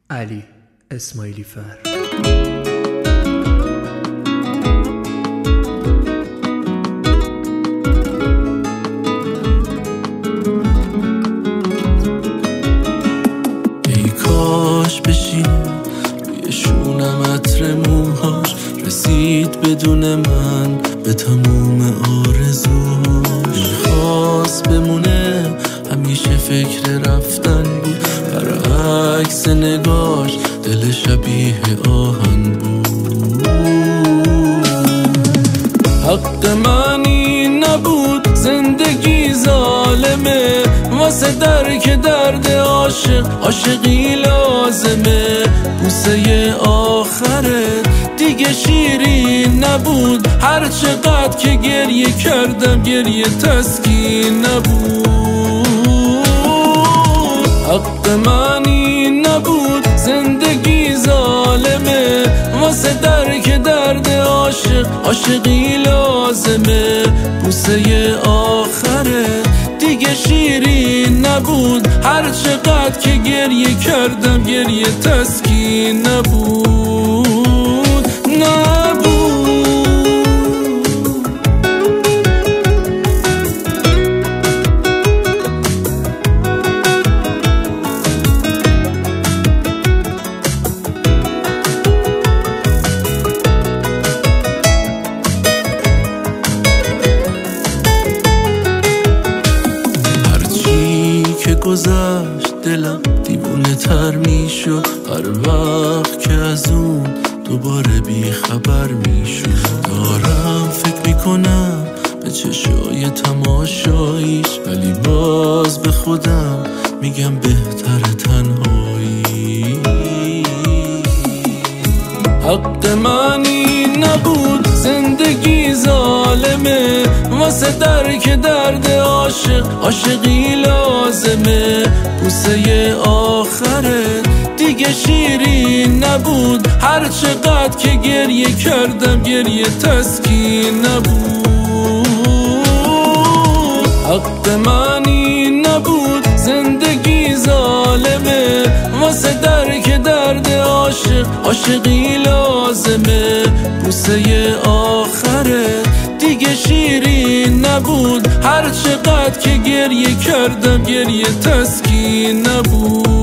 علی اسماعیلی فر. ای کاش بشینه روی شونم عطر موهاش، رسید بدون من به تموم آرزوهاش. خواست بمونه همیشه فکر رفتن بود، برعکس نگاش دل شبیه آهن بود. حق منی نبود زندگی ظالمه، واسه درک درد عاشقی لازمه. بوسه آخرت دیگه شیرین نبود، هر چقدر که گریه کردم گریه تسکین نبود. حق منی نبود زندگی ظالمه، واسه درک درد عاشقی لازمه. بوسه آخرت دیگه شیرین نبود، هر چقدر که گریه کردم گریه تسکین نبود. گذشت دلم دیوونه تر می شد، هر وقت که از اون دوباره بی خبر می شد. دارم فکر می کنم به چشای تماشاییش، ولی باز به خودم میگم بهتر تنهایی. حق منی نبود زندگی ظالمه، واسه درک درد عاشقی لازمه. بوسه آخرت دیگه شیرین نبود، هر چقدر که گریه کردم گریه تسکین نبود. حق منی نبود زندگی ظالمه، واسه درک درد عاشقی لازمه. بوسه آخرت دیگه شیرین نبود، هر چقدر که گریه کردم گریه تسکین نبود.